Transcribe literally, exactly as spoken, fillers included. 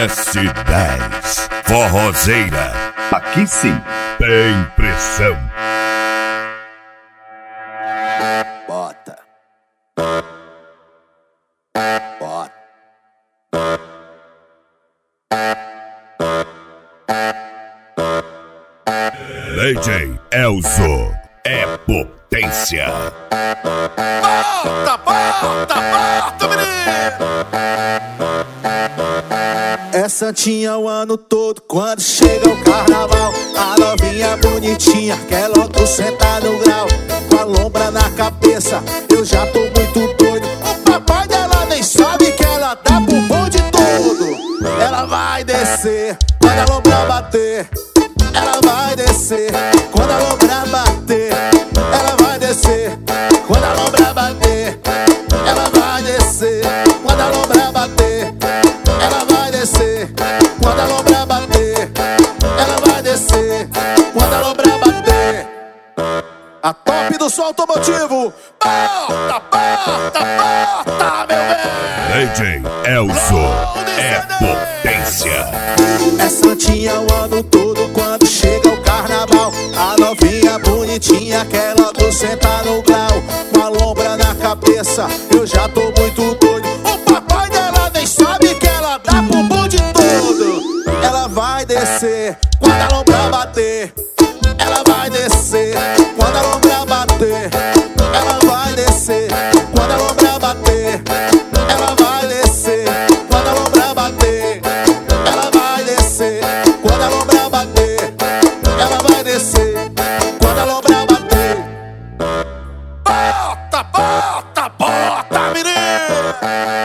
S dez Forrozeira. Aqui sim tem pressão. Bota. Bota. D J Elzo é potência. Bota, bota, bota, menino! É santinha o ano todo, quando chega o carnaval. A novinha bonitinha quer logo sentar no grau. Com a lombra na cabeça, eu já tô muito doido. O papai dela nem sabe que ela dá pro bonde todo. Ela vai descer, quando a lombra bater. Ela vai descer, quando a lombra bater. Ela vai descer, quando a lombra bater. Ela vai descer, quando a lombra bater. Ela vai descer, quando a lombra bater. Ela vai descer, quando a lombra bater. A top do som automotivo. Bota, bota, bota, meu bem. D J Elzo é potência. É santinha o ano todo, quando chega o carnaval. A novinha bonitinha quer logo sentar no grau. Com a lombra na cabeça, eu já tô muito doido. O papai dela nem sabe que ela dá pro bonde todo. Ela vai descer, quando a lombra bater. Ela vai descer, quando a lombra bater. Ela vai descer, quando a lombra bater. Ela vai descer, quando a lombra bater. Ela vai descer, quando a lombra bater. Ela vai descer, quando a lombra bater. Bota, bota, bota, menino!